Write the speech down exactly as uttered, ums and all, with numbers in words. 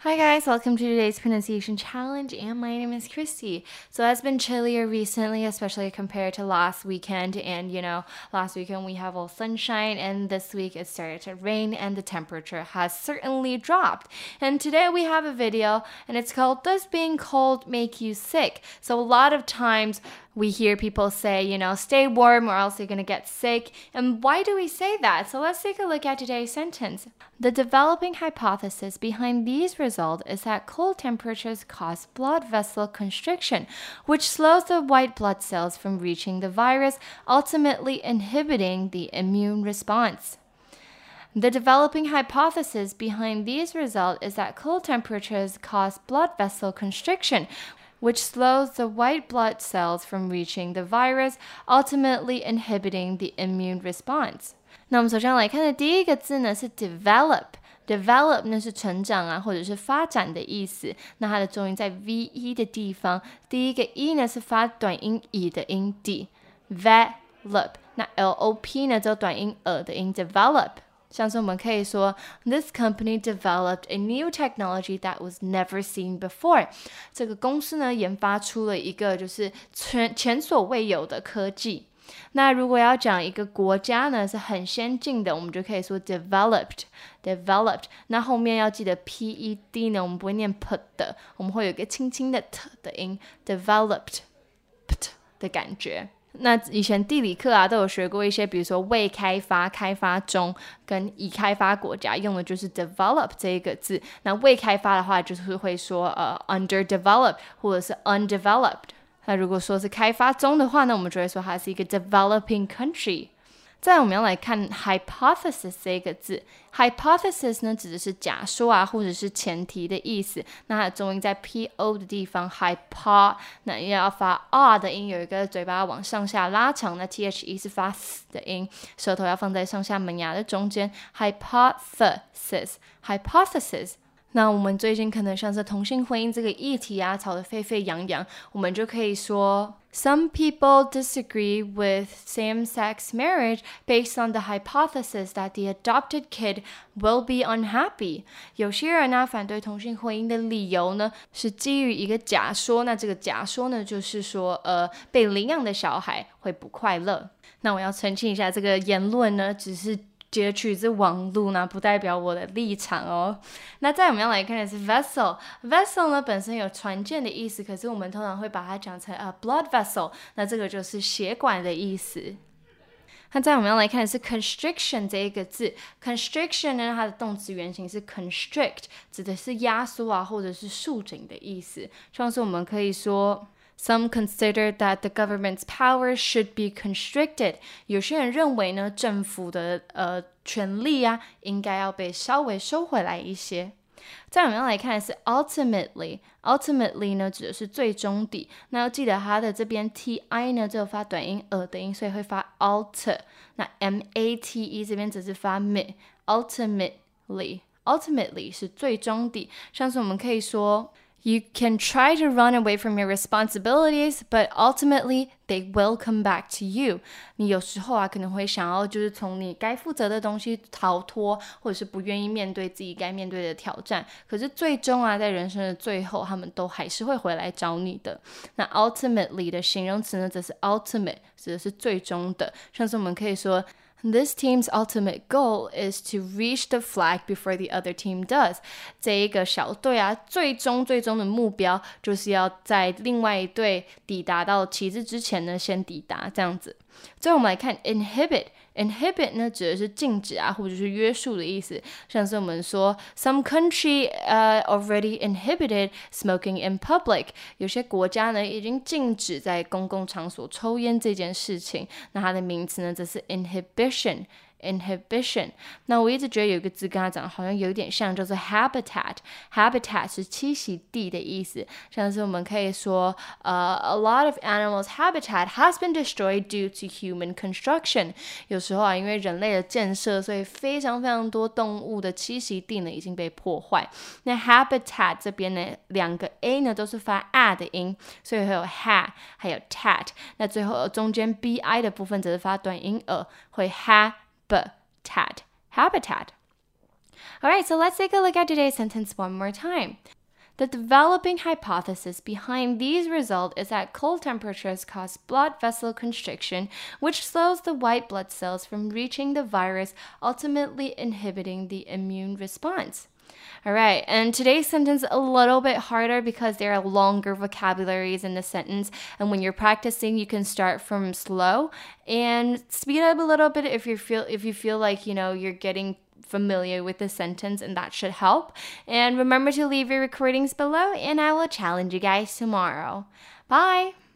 Hi guys, welcome to today's pronunciation challenge, and my name is Christy. So it's been chillier recently, especially compared to last weekend, and you know, last weekend we have all sunshine, and this week it started to rain, and the temperature has certainly dropped. And today we have a video, and it's called Does Being Cold Make You Sick? So a lot of times we hear people say, you know, stay warm or else you're going to get sick. And why do we say that? So let's take a look at today's sentence. The developing hypothesis behind these results is that cold temperatures cause blood vessel constriction, which slows the white blood cells from reaching the virus, ultimately inhibiting the immune response. The developing hypothesis behind these results is that cold temperatures cause blood vessel constriction, which slows the white blood cells from reaching the virus, ultimately inhibiting the immune response. 那我们首先来看的第一个字呢是 develop。develop 呢是成长啊，或者是发展的意思。那它的重音在 ve 的地方，第一个 e 呢是发短音 e 的音 d。develop 那 lop 呢只有短音 e 的音 develop。像是我们可以说 This company developed a new technology that was never seen before. 这个公司呢研发出了一个就是前前所未有的科技。那如果要讲一个国家呢是很先进的，我们就可以说 developed developed。那后面要记得 ped 呢，我们不会念 p 的，我们会有一个轻轻的 t 的音 developed pt 的感觉。那以前地理课啊都有学过一些，比如说未开发、开发中跟已开发国家用的就是 develop 这一个字。那未开发的话就是会说呃 underdeveloped 或者是 undeveloped。那如果说是开发中的话呢，我们就会说它是一个 developing country。再来我们要来看 hypothesis 这个字。 hypothesis 呢指的是假说啊，或者是前提的意思。那它的重音在 po 的地方 hypo， 那也要发 r 的音，有一个嘴巴往上下拉长。那 the 是发 s 的音，舌头要放在上下门牙的中间。 hypothesis hypothesis。那我们最近可能像是同性婚姻这个议题啊吵得沸沸扬扬，我们就可以说 Some people disagree with same-sex marriage based on the hypothesis that the adopted kid will be unhappy. 有些人呢反对同性婚姻的理由呢是基于一个假说，那这个假说呢就是说呃被领养的小孩会不快乐。那我要澄清一下，这个言论呢只是截取自网路呢，不代表我的立场哦。那再我们要来看的是 vessel。 vessel 呢本身有船舰的意思，可是我们通常会把它讲成、uh, blood vessel， 那这个就是血管的意思。那再我们要来看的是 constriction 这一个字。 constriction 呢它的动词原形是 constrict， 指的是压缩啊或者是束紧的意思。像是我们可以说Some consider that the government's powers should be constricted. 有些人认为呢，政府的呃权力啊，应该要被稍微收回来一些。再我们要来看的是 ultimately。 ultimately 呢指的是最终的。那要记得它的这边 ti 呢只有发短音 e 的音，所以会发 alter。那 mate 这边只是发 me。 ultimately ultimately 是最终的。像是我们可以说You can try to run away from your responsibilities, but ultimately they will come back to you. 你有时候啊可能会想要就是从你该负责的东西逃脱，或者是不愿意面对自己该面对的挑战，可是最终啊在人生的最后他们都还是会回来找你的。那 ultimately 的形容词呢则是 ultimate， 指的是最终的。像是我们可以说This team's ultimate goal is to reach the flag before the other team does. 这一个小队啊，最终最终的目标就是要在另外一队抵达到旗帜之前呢，先抵达这样子。最后我们来看 inhibit。inhibit 呢指的是禁止啊或者是约束的意思。像是我们说 Some country、uh, already inhibited smoking in public. 有些国家呢已经禁止在公共场所抽烟这件事情。那它的名词呢则是 inhibition。inhibition。 那我一直觉得有一个字跟它长得好像有点像，叫做 habitat。 habitat 是栖息地的意思。像是我们可以说、uh, A lot of animals' habitat has been destroyed due to human construction。 有时候啊因为人类的建设，所以非常非常多动物的栖息地呢已经被破坏。那 habitat 这边呢两个 a 呢都是发 a 的音，所以会有 ha 还有 tat。 那最后中间 bi 的部分则是发短音 e， 会 ha habitat habitat。 All right, so let's take a look at today's sentence one more time. The developing hypothesis behind these results is that cold temperatures cause blood vessel constriction, which slows the white blood cells from reaching the virus, ultimately inhibiting the immune response. All right, and today's sentence a little bit harder because there are longer vocabularies in the sentence, and when you're practicing, you can start from slow and speed up a little bit if you feel if you feel like, you know, you're getting familiar with the sentence, and that should help. And remember to leave your recordings below, and I will challenge you guys tomorrow. Bye.